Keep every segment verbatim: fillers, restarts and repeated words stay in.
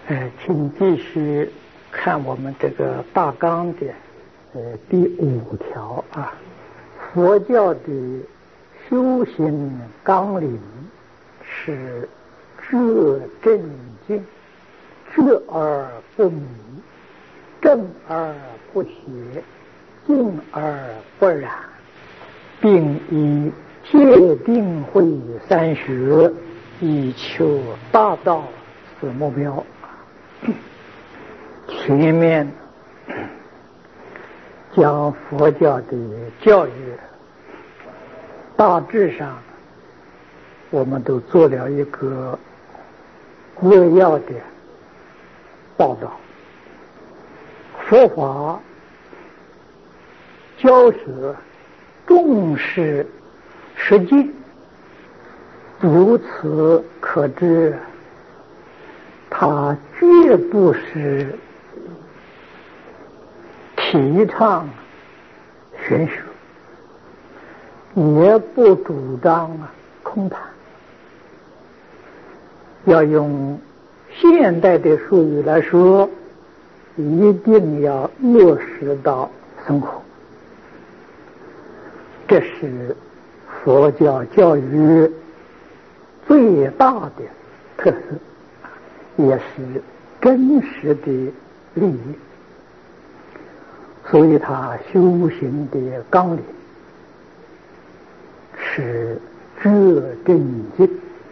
呃，请继续看我们这个大纲的呃第五条啊，佛教的修行纲领是正正经，正而不迷，正而不邪，静而不染，并以戒定慧三学以求大道此目标。前面讲佛教的教育，大致上我们都做了一个扼要的报道。佛法教学重视实践，由此可知他绝不是提倡玄学，也不主张空谈。要用现代的术语来说，一定要落实到生活。这是佛教教育最大的特色，也是真实的利益。所以他修行的纲领是正正经。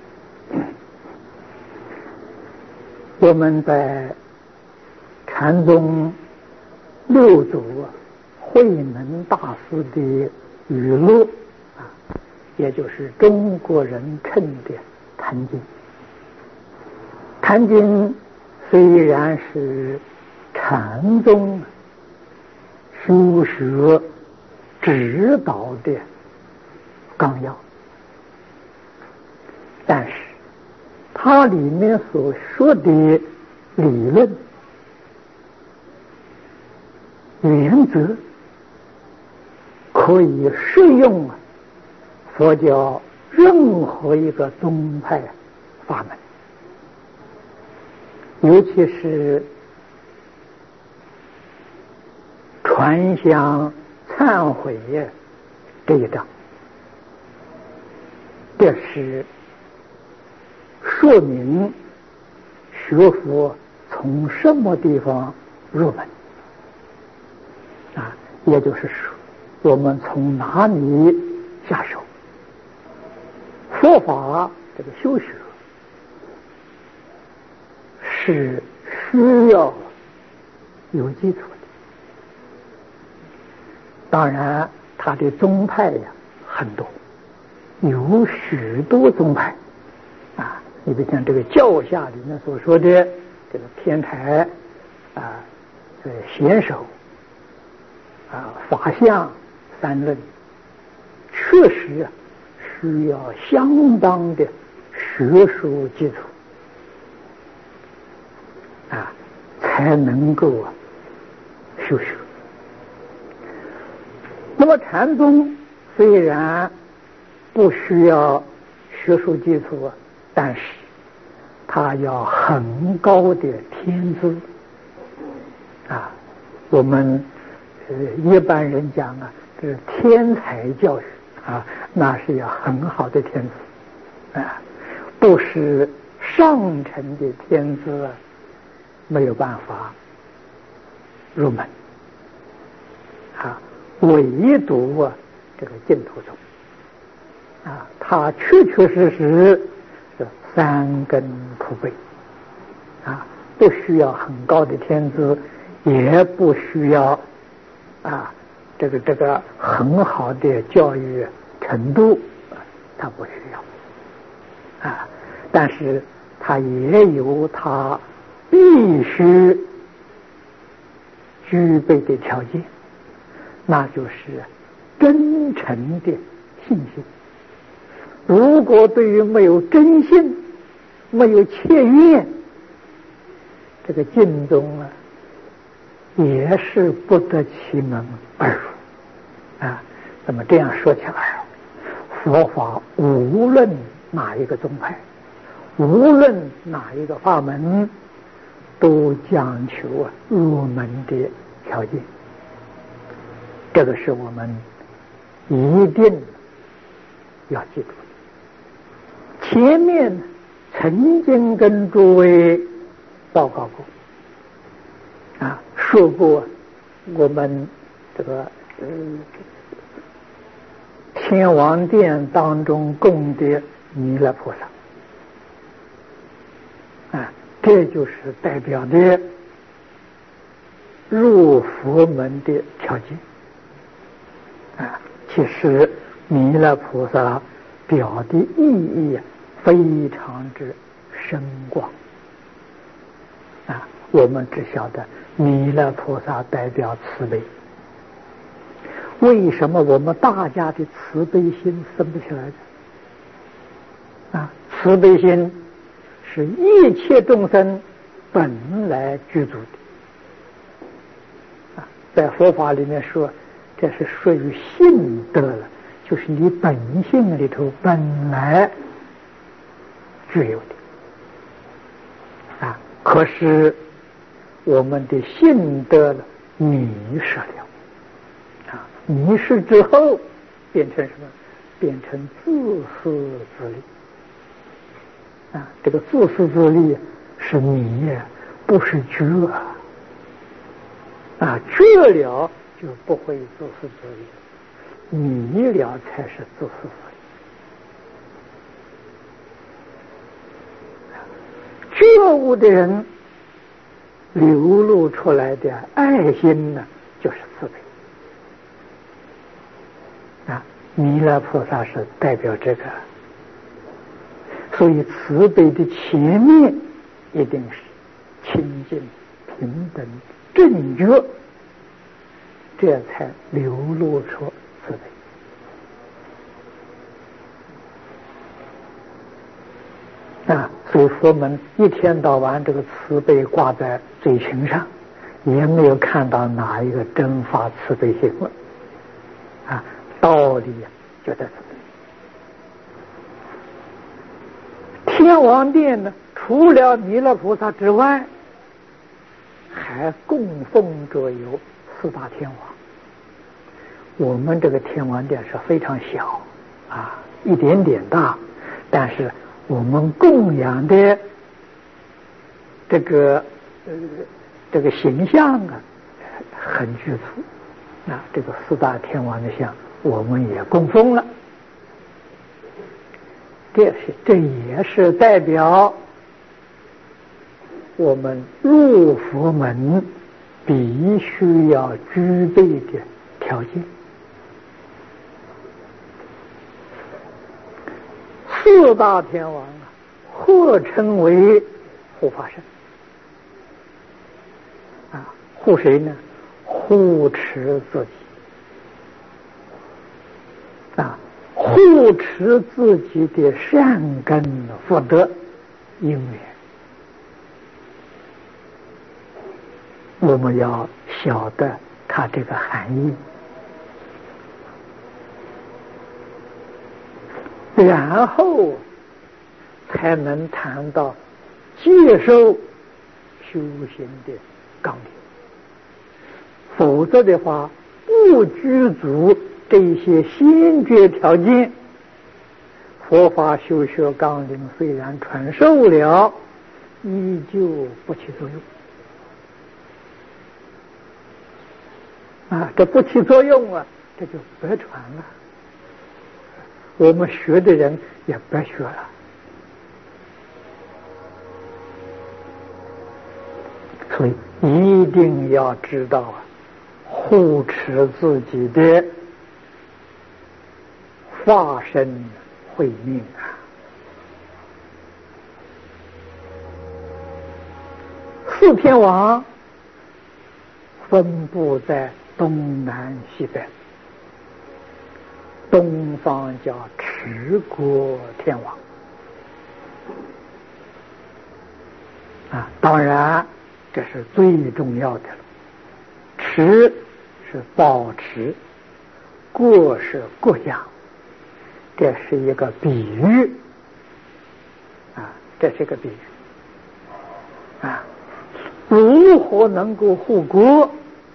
我们在禅宗六祖慧能大师的语录啊，也就是中国人称的坛经。坛经虽然是禅宗修学指导的纲要，但是它里面所说的理论原则可以适用佛教任何一个宗派法门，尤其是传香忏悔这一章，这是说明学佛从什么地方入门啊，也就是说我们从哪里下手。佛法这个修学是需要有基础的。当然它的宗派呀很多，有许多宗派啊，你比如像这个教下里面所说的这个天台啊，这显手啊，法相三论，确实需要相当的学术基础啊，才能够啊修学。那么禅宗虽然不需要学术基础，但是它要很高的天资啊。我们呃一般人讲啊，这是天才教育啊，那是要很好的天资啊，不是上乘的天资没有办法入门啊。唯独啊这个净土宗啊，它确确实实是三根普被啊，不需要很高的天资，也不需要啊这个这个很好的教育程度，它不需要啊，但是它也有它必须具备的条件，那就是真诚的信心。如果对于没有真信，没有切愿，这个净宗啊也是不得其门而入啊。那么这样说起来，佛法无论哪一个宗派，无论哪一个法门， 都讲求啊入门的条件。这个是我们一定要记住。前面曾经跟诸位报告过啊，说过我们这个嗯天王殿当中供的弥勒菩萨啊，这就是代表的入佛门的条件啊。其实弥勒菩萨表的意义非常之深广啊，我们只晓得弥勒菩萨代表慈悲。为什么我们大家的慈悲心生不起来的啊？慈悲心是一切众生本来具足的啊，在佛法里面说，这是属于性德了，就是你本性里头本来具有的啊。可是我们的性德了迷失了啊，迷失之后变成什么？变成自私自利啊！这个自私自利是迷呀，不是觉啊！觉了就不会自私自利，迷了才是自私自利。觉悟的人流露出来的爱心呢，就是慈悲啊。弥勒菩萨是代表这个，所以慈悲的前面一定是清净、平等、正觉，这才流露出慈悲啊。所以佛门一天到晚这个慈悲挂在嘴唇上，也没有看到哪一个真发慈悲心啊。道理就在这里。天王殿呢，除了弥勒菩萨之外，还供奉着有四大天王。我们这个天王殿是非常小啊，一点点大，但是我们供养的这个呃这个形象啊，很具足啊。这个四大天王的像，我们也供奉了。这是这也是代表我们入佛门必须要具备的条件。四大天王啊，或称为护法神啊，护谁呢？护持自己啊，护持自己的善根福德因缘。我们要晓得它这个含义，然后才能谈到接受修行的纲领。否则的话，不具足这些先决条件，佛法修学纲领虽然传授了，依旧不起作用啊！这不起作用啊，这就白传了。我们学的人也白学了。所以一定要知道啊，护持自己的化身慧命啊。四天王分布在东南西北，东方叫持国天王啊，当然这是最重要的了。持是保持，国是国家，这是一个比喻啊，这是一个比喻啊。 如何能够护国，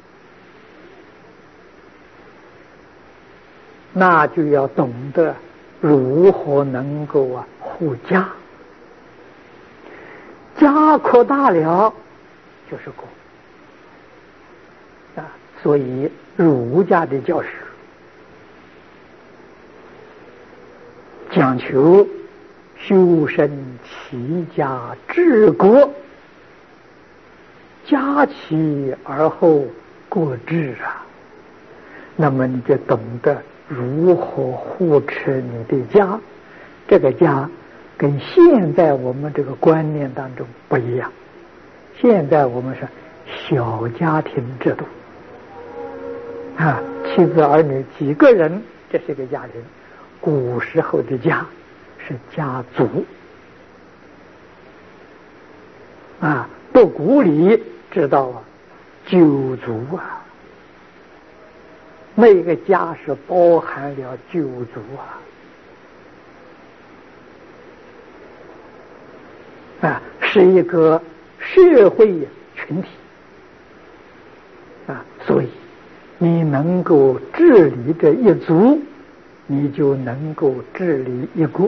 那就要懂得如何能够啊护家。家扩大了就是国啊，所以儒家的教学讲求修身齐家治国，家齐而后国治啊。那么你就懂得如何护持你的家。这个家跟现在我们这个观念当中不一样，现在我们是小家庭制度啊，妻子儿女几个人，这是一个家庭。古时候的家是家族啊，读古礼知道啊，九族啊，那个家是包含了九族啊，啊，是一个社会群体啊，所以你能够治理这一族，你就能够治理一国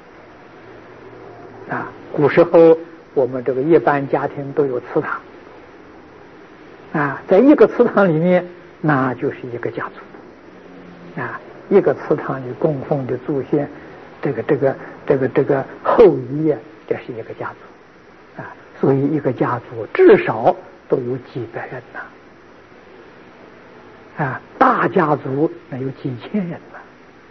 啊。古时候我们这个一般家庭都有祠堂啊，在一个祠堂里面，那就是一个家族啊，一个祠堂里供奉的祖先，这个这个这个这个后裔啊，这是一个家族啊，所以一个家族至少都有几百人呐啊，大家族那有几千人呐。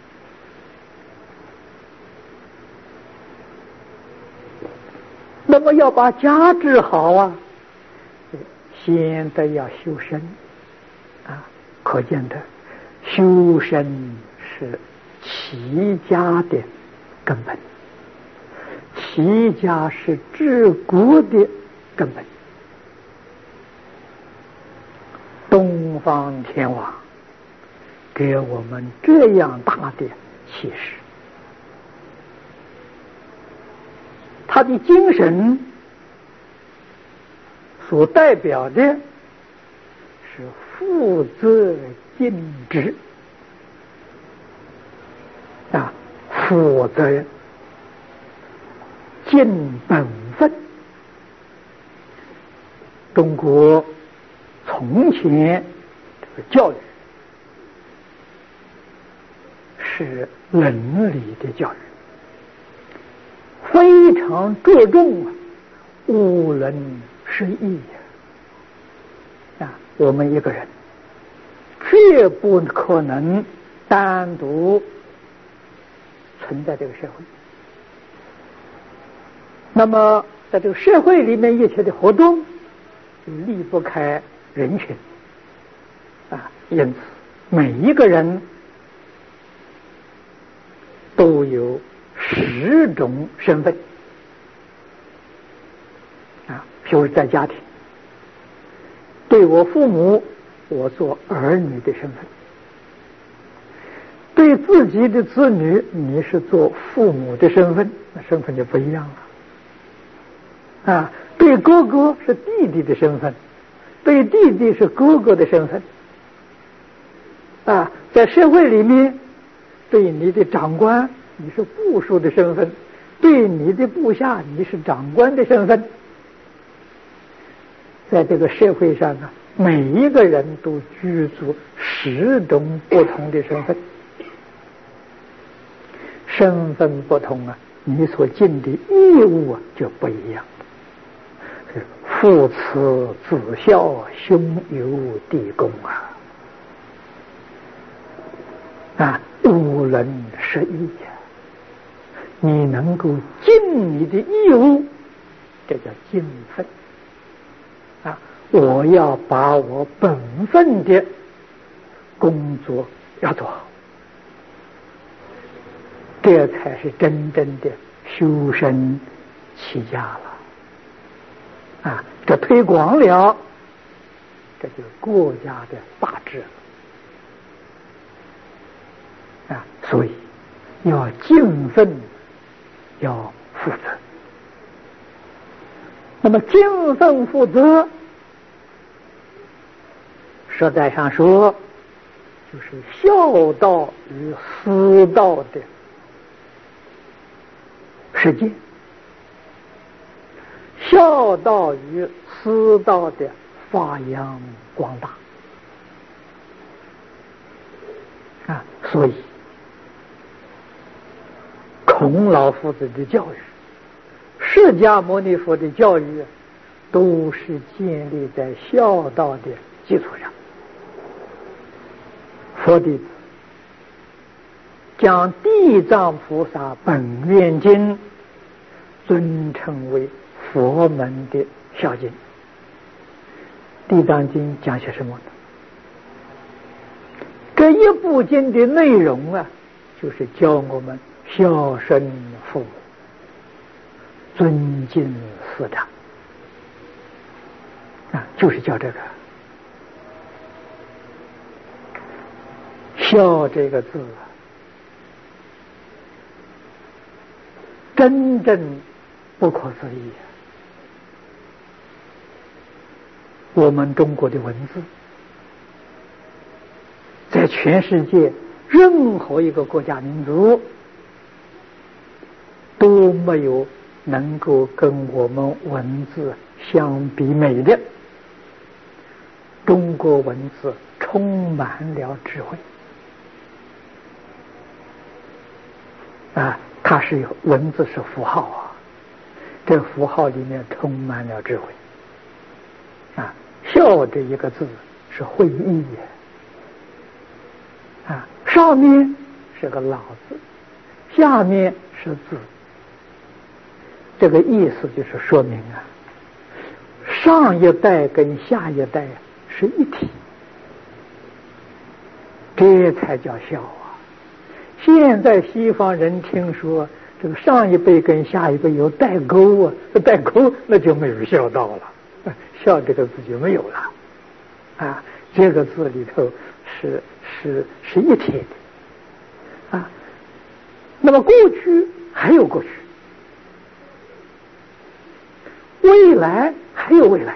那么要把家治好啊，先得要修身啊，可见的修身是齐家的根本，齐家是治国的根本。东方天王给我们这样大的启示，他的精神所代表的是负责尽职啊，负责任尽本分。中国从前这个教育是伦理的教育，非常注重啊务伦实义啊，我们一个人绝不可能单独存在这个社会。那么在这个社会里面一切的活动就离不开人群啊，因此每一个人都有十种身份啊，譬如在家庭，对我父母，我做儿女的身份；对自己的子女，你是做父母的身份，那身份就不一样了啊。对哥哥是弟弟的身份，对弟弟是哥哥的身份啊。在社会里面，对你的长官你是部属的身份，对你的部下你是长官的身份。在这个社会上啊，每一个人都居住十种不同的身份，身份不同啊，你所尽的义务啊就不一样。父慈子孝，兄友弟恭啊，啊，务伦实义呀，你能够尽你的义务，这叫尽分啊！我要把我本分的工作要做好，这才是真正的修身齐家了啊！这推广了，这就是国家的大治啊！所以要尽分，要负责。那么尽分负责， 实在上说，就是孝道与私道的实践，孝道与私道的发扬光大啊！所以，孔老夫子的教育，释迦牟尼佛的教育，都是建立在孝道的基础上。佛弟子将地藏菩萨本愿经尊称为佛门的孝经。地藏经讲些什么呢？这一部经的内容啊，就是教我们孝顺父母，尊敬师长啊，就是教这个。孝这个字啊，真正不可思议啊！我们中国的文字，在全世界任何一个国家民族都没有能够跟我们文字相比美的。中国文字充满了智慧啊，它是有文字是符号啊，这符号里面充满了智慧啊。孝这一个字是会意啊，上面是个老字，下面是字，这个意思就是说明啊，上一代跟下一代是一体，这才叫孝啊。现在西方人听说这个上一辈跟下一辈有代沟啊，代沟那就没有孝道了，孝这个字就没有了啊。这个字里头是是是一体的啊。那么过去还有过去，未来还有未来，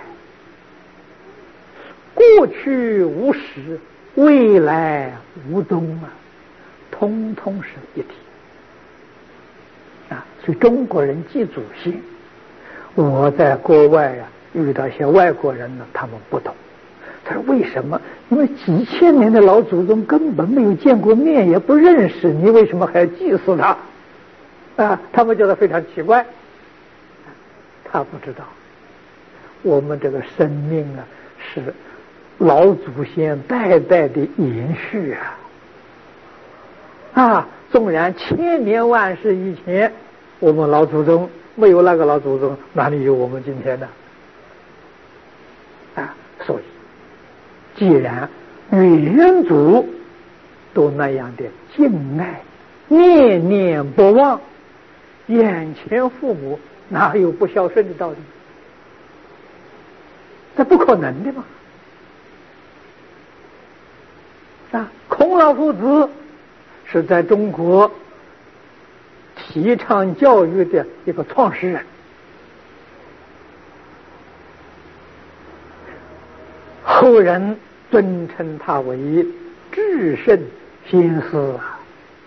过去无始，未来无终啊，通通是一体啊。所以中国人记祖先，我在国外啊遇到一些外国人呢，他们不懂。他说为什么？因为几千年的老祖宗根本没有见过面，也不认识你，为什么还要祭祀他啊？他们觉得非常奇怪。他不知道我们这个生命啊是老祖先代代的延续啊啊！纵然千年万世以前我们老祖宗没有那个老祖宗，哪里有我们今天呢？啊，所以既然远祖都那样的敬爱，念念不忘，眼前父母哪有不孝顺的道理？这不可能的嘛！啊，孔老夫子是在中国提倡教育的一个创始人，后人尊称他为至圣先师啊。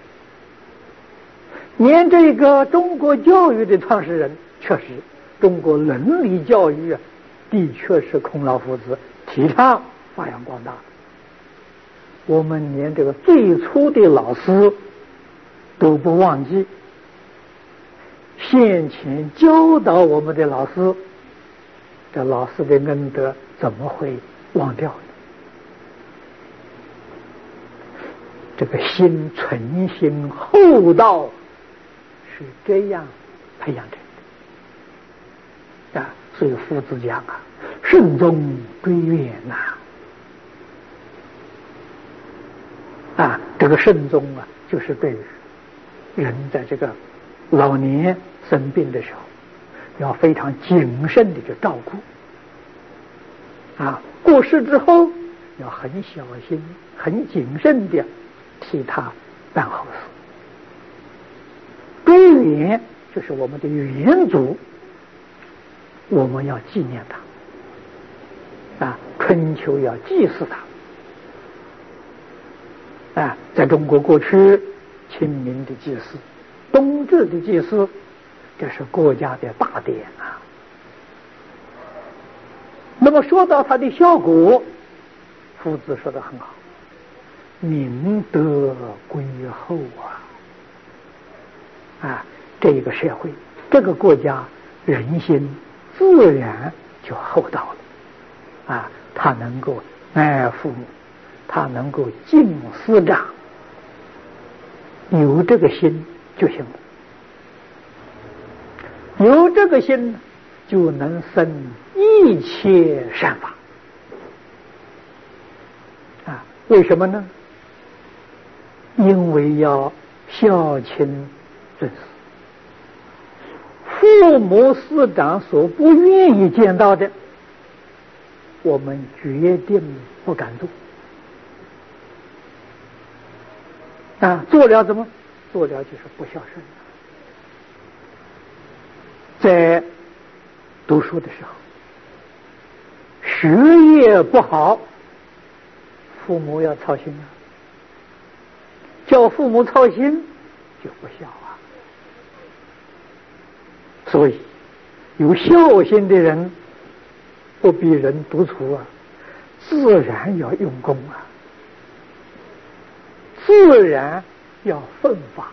连这个中国教育的创始人，确实中国伦理教育啊，的确是孔老夫子提倡发扬光大。我们连这个最初的老师都不忘记，先前教导我们的老师，这老师的恩德怎么会忘掉呢？这个心存心厚道是这样培养成的啊。所以夫子讲啊，慎终追远呐啊，这个慎终啊，就是对人在这个老年生病的时候，要非常谨慎的去照顾啊。过世之后，要很小心、很谨慎的替他办后事。追远就是我们的远祖，我们要纪念他啊，春秋要祭祀他啊，在中国过去，清明的祭祀、冬至的祭祀，这是国家的大典啊。那么说到它的效果，夫子说得很好，明德归厚啊！啊，这个社会，这个国家人心自然就厚道了啊！他能够爱父母，他能够敬师长，有这个心就行了。有这个心，就能生一切善法啊！为什么呢？因为要孝亲尊师，父母师长所不愿意见到的，我们决定不敢做啊！做了怎么？做了就是不孝顺。在读书的时候，学业不好，父母要操心啊，叫父母操心就不孝啊。所以有孝心的人不比人独处啊，自然要用功啊，自然要奋发。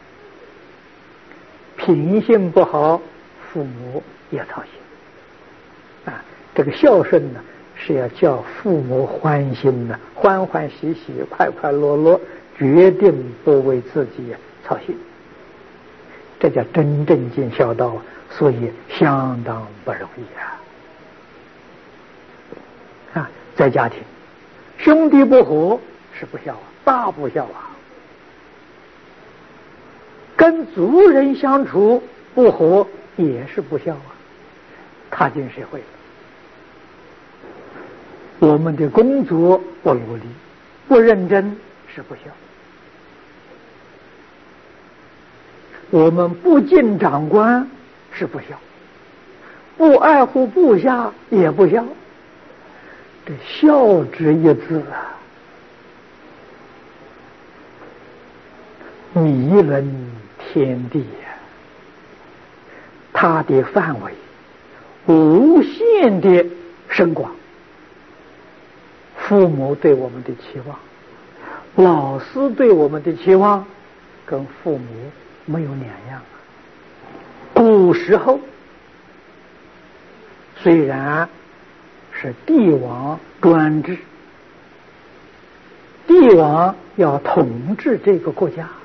品性不好，父母也操心啊。这个孝顺呢，是要叫父母欢心呢，欢欢喜喜，快快乐乐，决定不为自己操心，这叫真正尽孝道，所以相当不容易啊！啊，在家庭，兄弟不和是不孝啊，大不孝啊！跟族人相处不和也是不孝啊！踏进社会了，我们的工作不努力、不认真是不孝。我们不敬长官是不孝，不爱护部下也不孝。这孝之一字啊，弥伦天地呀、啊，它的范围无限的深广。父母对我们的期望，老师对我们的期望，跟父母没有两样。古时候虽然是帝王专制，帝王要统治这个国家，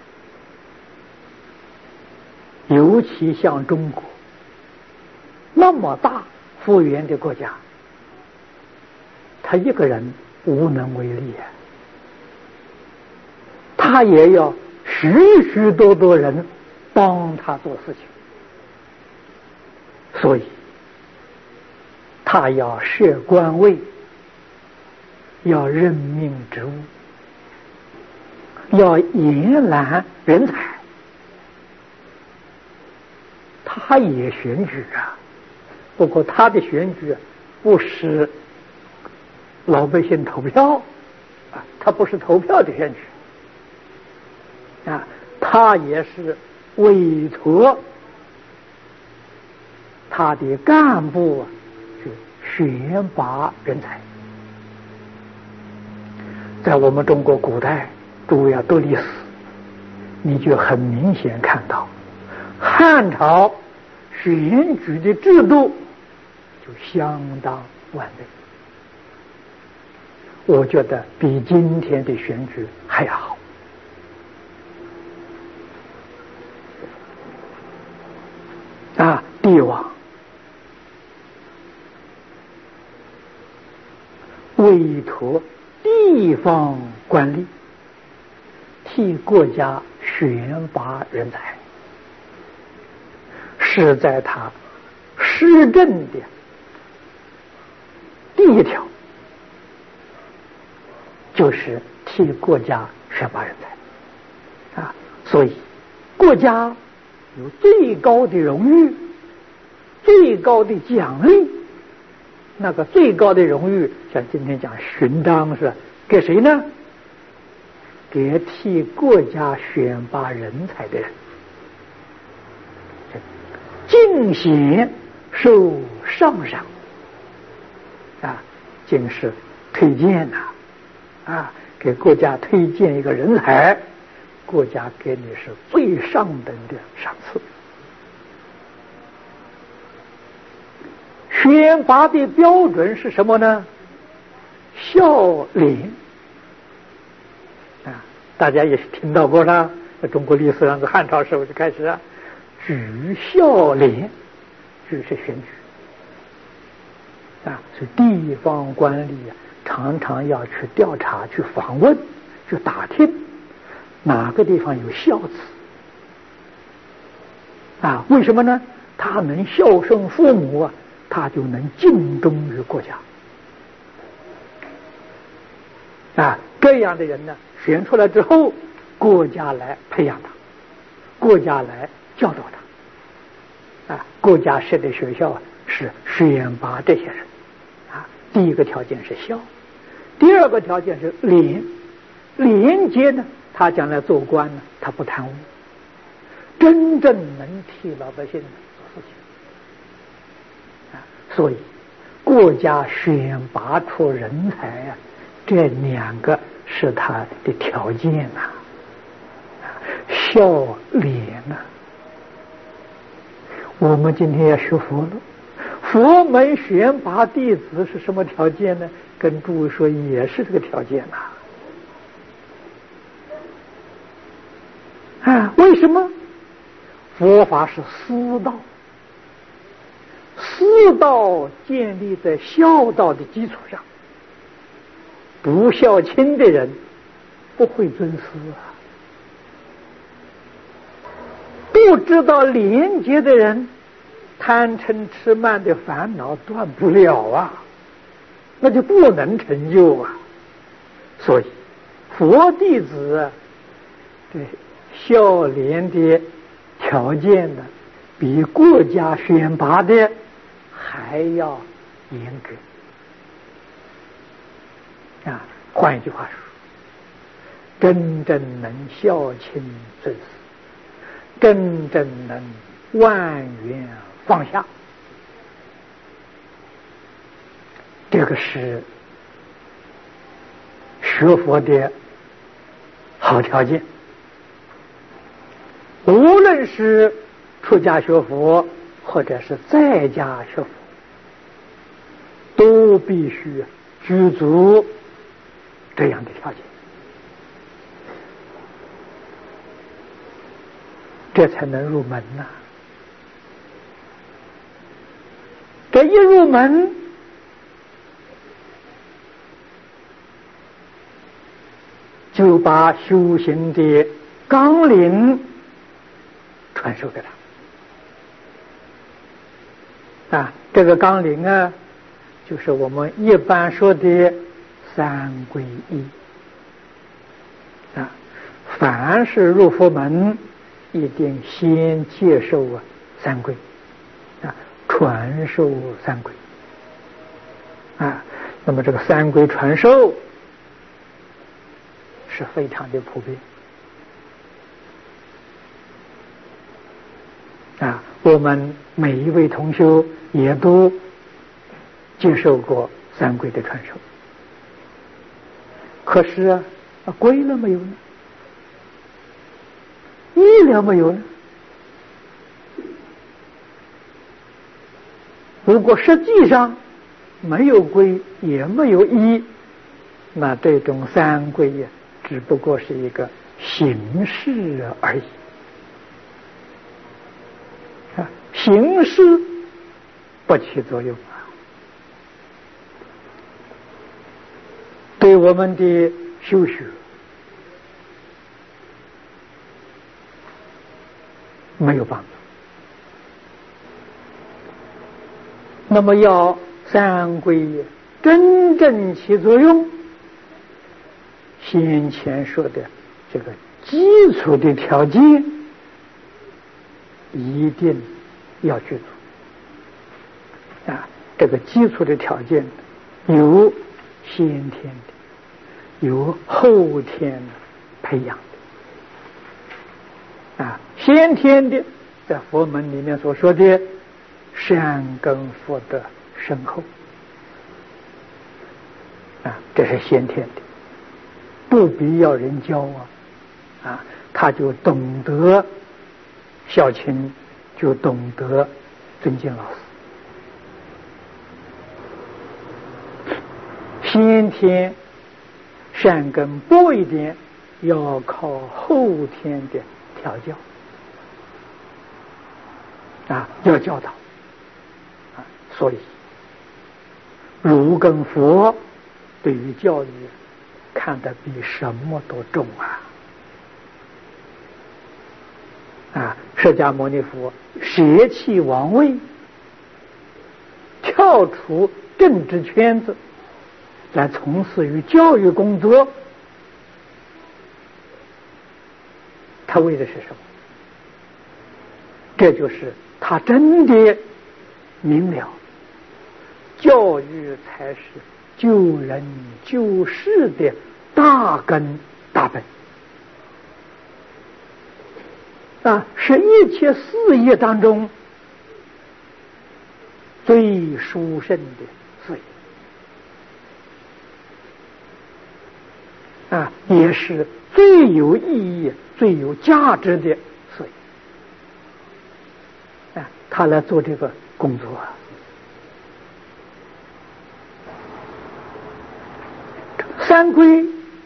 尤其像中国那么大幅员的国家，他一个人无能为力啊，他也要许许多多人帮他做事情，所以他要设官位，要任命职务，要延揽人才，他也选举啊，不过他的选举不是老百姓投票啊，他不是投票的选举啊，他也是委托他的干部啊去选拔人才。在我们中国古代，诸位要读历史，你就很明显看到汉朝选举的制度就相当完备，我觉得比今天的选举还要好啊！帝王委托地方官吏替国家选拔人才，是在他施政的第一条，就是替国家选拔人才啊！所以国家有最高的荣誉，最高的奖励。那个最高的荣誉，像今天讲勋章是给谁呢？ 给替国家选拔人才的人，进贤受上赏啊，进是推荐呐 啊, 啊，给国家推荐一个人才，国家给你是最上等的赏赐。选拔的标准是什么呢？孝廉啊，大家也是听到过了，在中国历史上，从汉朝时候就开始啊，举孝廉，举是选举啊，所以地方官吏啊，常常要去调查、去访问、去打听哪个地方有孝子啊？为什么呢？他能孝顺父母啊，他就能尽忠于国家啊。这样的人呢，选出来之后，国家来培养他，国家来教导他啊。国家设的学校啊，是选拔这些人啊。第一个条件是孝，第二个条件是廉。廉洁呢，他将来做官呢，他不贪污，真正能替老百姓做事情啊。所以国家选拔出人才啊，这两个是他的条件呐、啊，孝廉呐。我们今天要学佛了，佛门选拔弟子是什么条件呢？跟诸位说，也是这个条件呐、啊。啊，为什么？佛法是师道，师道建立在孝道的基础上。不孝亲的人不会尊师啊，不知道廉洁的人，贪嗔痴慢的烦恼断不了啊，那就不能成就啊。所以佛弟子对孝廉的条件呢，比国家选拔的还要严格啊。换一句话说，真正能孝亲尊师，真正能万缘放下，这个是学佛的好条件。无论是出家学佛或者是在家学佛，都必须具足这样的条件，这才能入门呐、啊。这一入门，就把修行的纲领传授给他啊。这个纲领啊，就是我们一般说的三皈依啊。凡是入佛门，一定先接受啊三皈啊，传授三皈啊。那么这个三皈传授是非常的普遍啊。我们每一位同修也都接受过三皈的传授，可是啊，皈了没有呢？依了没有呢？如果实际上没有皈也没有依，那这种三皈呀，只不过是一个形式而已啊，形式不起作用啊，对我们的修学没有帮助。那么要三皈真正起作用，先前说的这个基础的条件一定要具足啊。这个基础的条件有先天的，有后天的培养的啊。先天的，在佛门里面所说的善根福德深厚啊，这是先天的，不必要人教啊啊，他就懂得孝亲，就懂得尊敬老师。先天善根薄一点，要靠后天的调教啊，要教导啊。所以儒跟佛对于教育看得比什么都重啊！啊，释迦牟尼佛舍弃王位，跳出政治圈子，来从事于教育工作，他为的是什么？这就是他真的明了，教育才是救人救世的大根大本啊，是一切事业当中最殊胜的事业啊，也是最有意义、最有价值的事业啊。他来做这个工作啊。三归，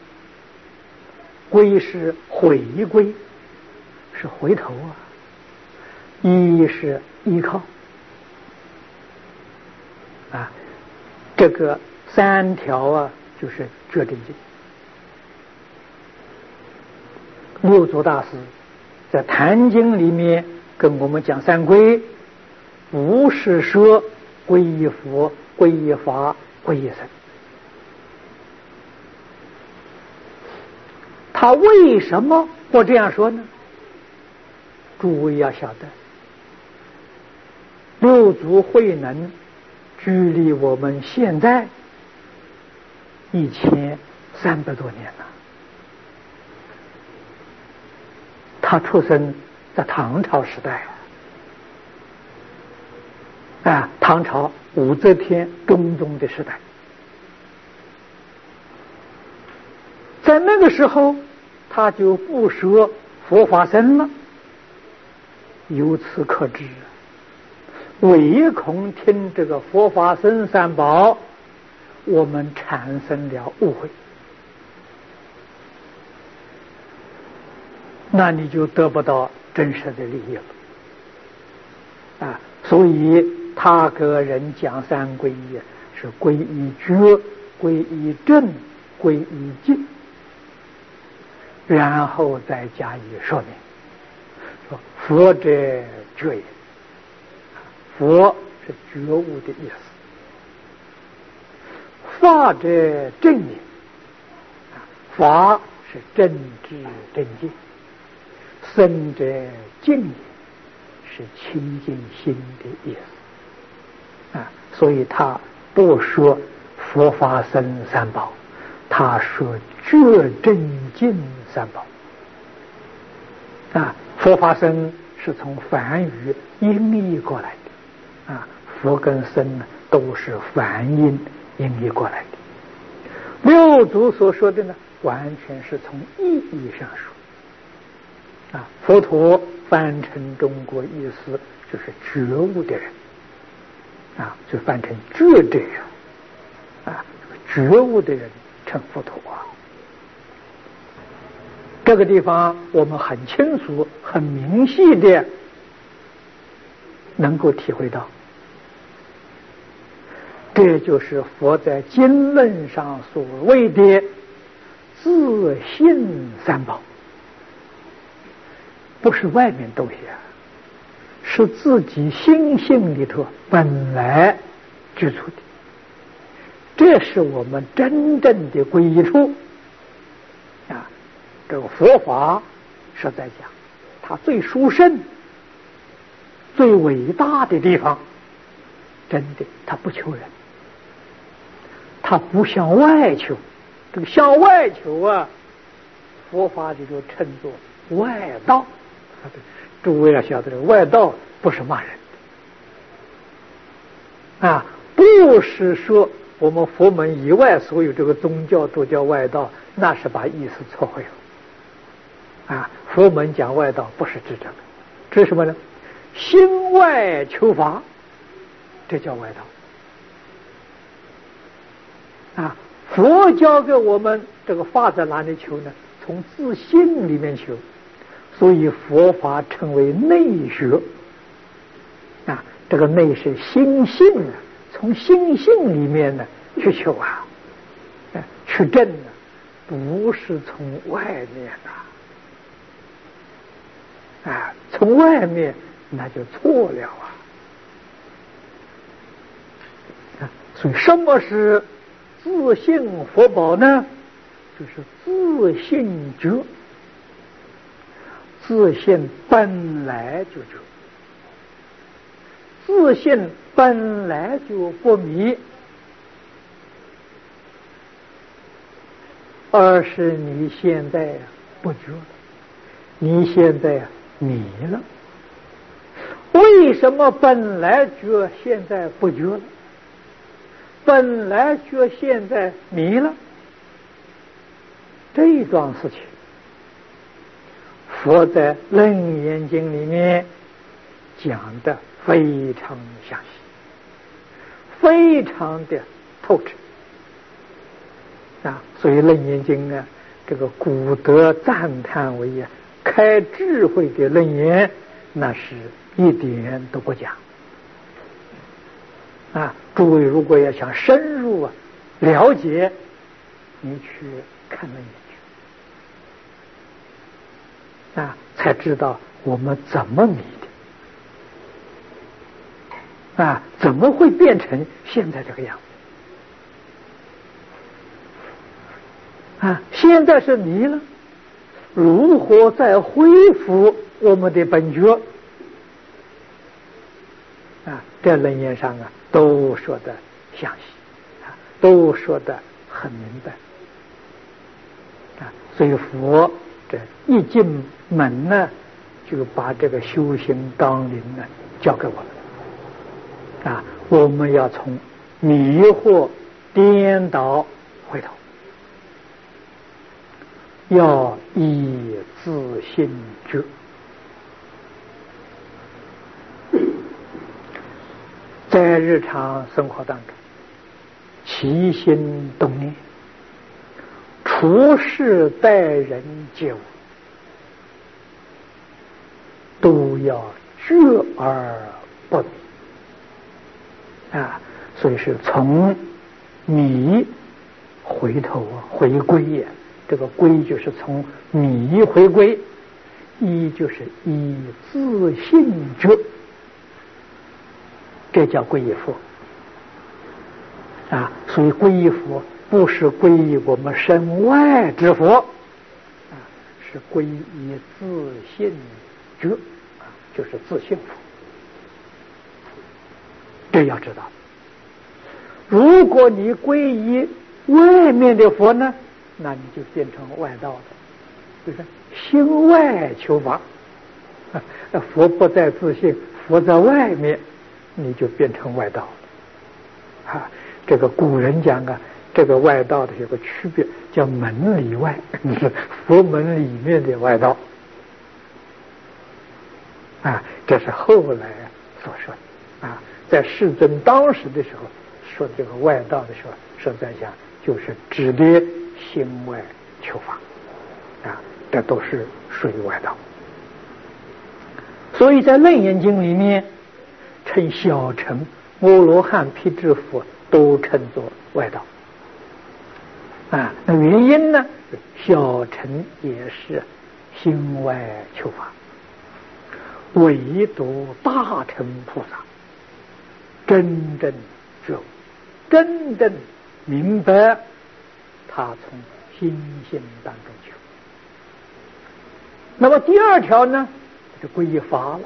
归是回归，是回头啊；依是依靠啊。这个三条啊，就是决定经。六祖大师在《坛经》里面跟我们讲三归，不是说皈依佛、皈依法、皈依僧。他为什么会这样说呢？诸位要晓得，六祖慧能距离我们现在一千三百多年了。他出生在唐朝时代啊，唐朝武则天中宗的时代，在那个时候他就不说佛法僧了。由此可知，唯恐听这个佛法僧三宝，我们产生了误会，那你就得不到真实的利益了啊！所以他给人讲三皈依，是皈依觉、皈依正、皈依净，然后再加以说明，说佛者觉也，佛是觉悟的意思；法者正也，法是正知正见；僧者净也，是清净心的意思啊。所以他不说佛法僧三宝，他说觉正净三宝啊。佛法僧是从梵语音译过来的啊，佛跟僧呢都是梵音音译过来的。六祖所说的呢，完全是从意义上说啊。佛陀翻成中国意思就是觉悟的人啊，就翻成觉者啊，觉悟的人称佛陀啊。这个地方我们很清楚、很明细的能够体会到，这就是佛在经论上所谓的自信三宝，不是外面东西啊，是自己心性里头本来居住的，这是我们真正的皈依处啊。这个佛法是在讲它最殊胜、最伟大的地方，真的它不求人，它不向外求。这个向外求啊， 佛法里头称作外道。诸位要晓得，外道不是骂人的啊，不是说我们佛门以外所有这个宗教都叫外道，那是把意思错会了啊。佛门讲外道不是指这个，指什么呢？心外求法，这叫外道啊。佛教给我们这个法在哪里求呢？从自信里面求，所以佛法称为内学啊。这个内是心性啊，从心性里面呢去求啊，去证啊，不是从外面啊，啊，从外面那就错了啊。啊，所以什么是自性佛宝呢？就是自性觉，自性本来就觉，自性本来就不迷，而是你现在不觉了，你现在迷了。为什么本来觉现在不觉了？本来觉现在迷了？这一桩事情，佛在《楞严经》里面讲的非常详细，非常的透彻啊。所以《楞严经》呢，这个古德赞叹为啊，开智慧的楞严，那是一点都不假啊。诸位如果要想深入啊了解，你去看楞严经啊，才知道我们怎么迷的啊，怎么会变成现在这个样子啊？现在是迷了，如何再恢复我们的本觉啊？这楞严上啊都说的详细啊，都说的很明白啊。所以佛这一进门呢，就把这个修行纲领呢交给我们啊，我们要从迷惑颠倒回头，要以自性觉。在日常生活当中，起心动念，处事待人接物，都要觉而不迷啊。所以是从迷回头回归呀，这个归就是从迷回归，一就是以自性觉，这叫皈依佛啊。所以皈依佛不是皈依我们身外之佛啊，是皈依自性觉啊，就是自性佛。这要知道，如果你皈依外面的佛呢，那你就变成外道了，就是心外求法。佛不在自性，佛在外面，你就变成外道了啊。这个古人讲啊，这个外道的有个区别，叫门里外，是佛门里面的外道啊。这是后来所说的啊。在世尊当时的时候说这个外道的时候，实在讲就是指的心外求法啊，这都是属于外道。所以在《楞严经》里面，称小乘、阿罗汉、辟支佛都称作外道啊。那原因呢？小乘也是心外求法，唯独大乘菩萨真正觉悟，真正明白，他从心性当中求。那么第二条呢，就皈依法了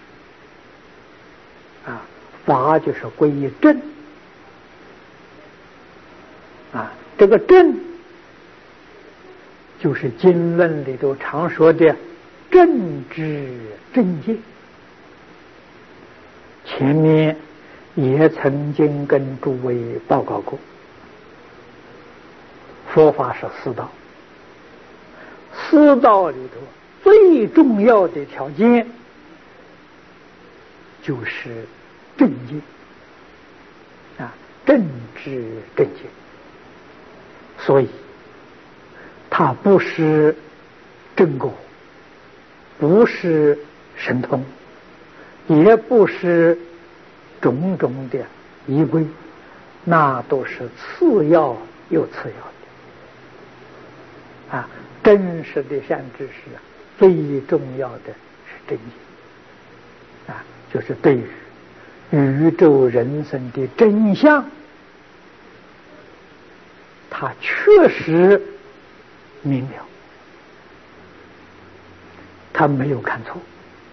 啊。法就是皈依正啊，这个正就是经论里头常说的正知正见。前面也曾经跟诸位报告过，佛法是四道，四道里头最重要的条件就是正见啊，正知正见。所以它不是正果，不是神通，也不是种种的仪规，那都是次要又次要的啊。真实的善知识啊，最重要的是正见啊，就是对于宇宙人生的真相，他确实明了，他没有看错。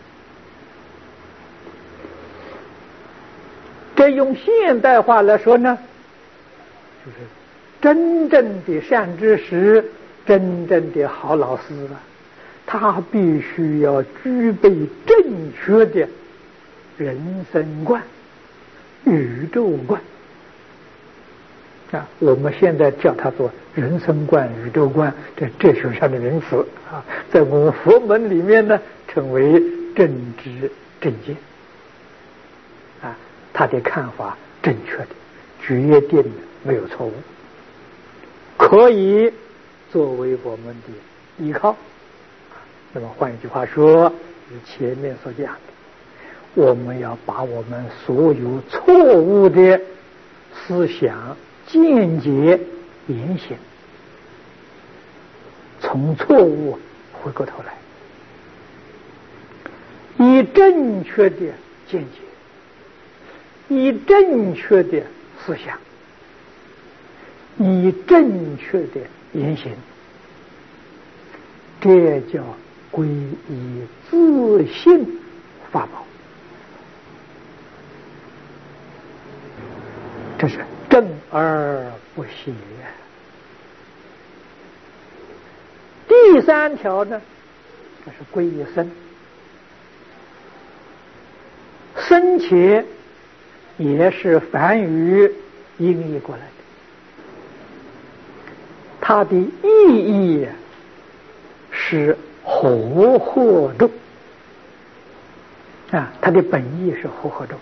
这用现代话来说呢，就是真正的善知识，真正的好老师啊，他必须要具备正确的人生观、宇宙观啊。我们现在叫它做人生观、宇宙观，这哲学上的名词啊，在我们佛门里面呢，称为正知正见啊。他的看法正确的、决定的，没有错误，可以作为我们的依靠。那么换一句话说，与前面所讲的，我们要把我们所有错误的思想、见解、言行，从错误回过头来，以正确的见解，以正确的思想，以正确的言行，这叫皈依自信法宝。这是正而不邪。第三条呢，这是皈依僧。僧伽也是梵语音译过来的，它的意义是和合众啊，它的本意是和合众。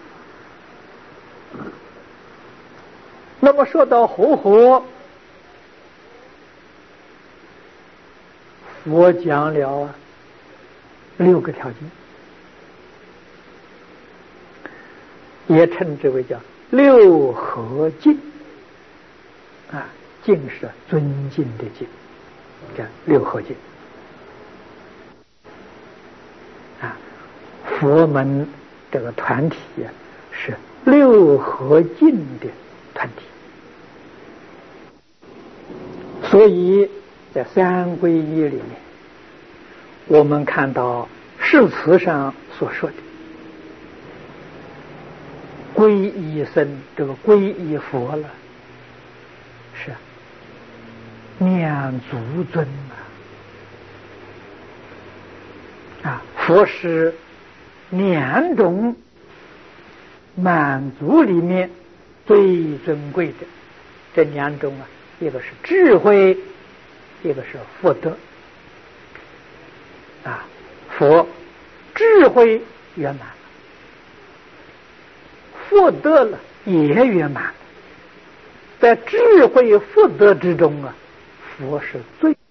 那么说到和合，佛讲了六个条件，也称之为叫六合敬啊，敬是尊敬的敬，叫六合敬啊。佛门这个团体啊，是六合敬的团体，所以在三皈依里面，我们看到誓词上所说的皈依僧，这个皈依佛了，是念足尊啊！啊，佛是两种满足里面最尊贵的，这两种啊，一个是智慧，一个是福德啊。佛智慧圆满，福德了也圆满，在智慧福德之中啊，佛是最